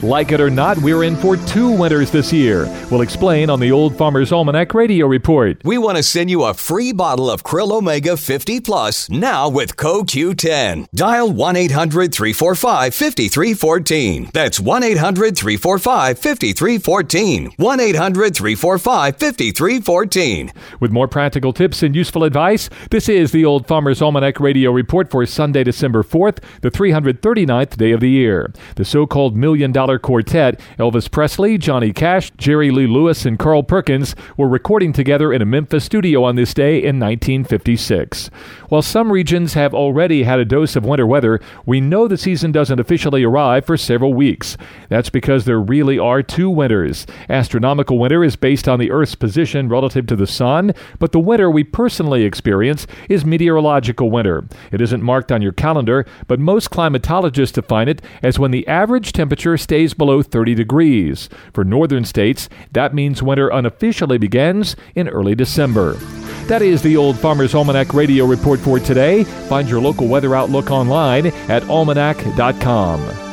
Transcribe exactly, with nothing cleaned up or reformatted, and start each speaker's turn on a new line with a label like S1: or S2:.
S1: Like it or not, we're in for two winters this year. We'll explain on the Old Farmer's Almanac Radio Report.
S2: We want to send you a free bottle of Krill Omega fifty plus now with code Q ten. Dial one eight hundred three four five five three one four. That's one eight hundred three four five five three one four. one eight hundred three four five five three one four.
S1: With more practical tips and useful advice, this is the Old Farmer's Almanac Radio Report for Sunday, December fourth, the three hundred thirty-ninth day of the year. The so-called Million Dollar Quartet, Elvis Presley, Johnny Cash, Jerry Lee Lewis, and Carl Perkins, were recording together in a Memphis studio on this day in nineteen fifty-six. While some regions have already had a dose of winter weather, we know the season doesn't officially arrive for several weeks. That's because there really are two winters. Astronomical winter is based on the Earth's position relative to the sun, but the winter we personally experience is meteorological winter. It isn't marked on your calendar, but most climatologists define it as when the average temperature stays below thirty degrees. For northern states, that means winter unofficially begins in early December. That is the Old Farmer's Almanac Radio Report for today. Find your local weather outlook online at almanac dot com.